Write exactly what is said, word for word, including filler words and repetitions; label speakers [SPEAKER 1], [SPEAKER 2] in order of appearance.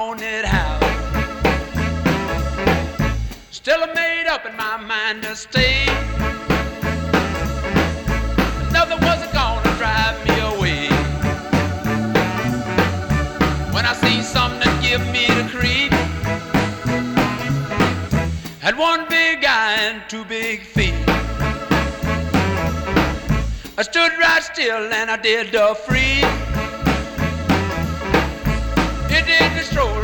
[SPEAKER 1] haunted house. Still I made up in my mind to stay. Nothing wasn't gonna drive me away. When I see something that give me the creep, had one big eye and two big feet. I stood right still and I did the freeze. It did the stroll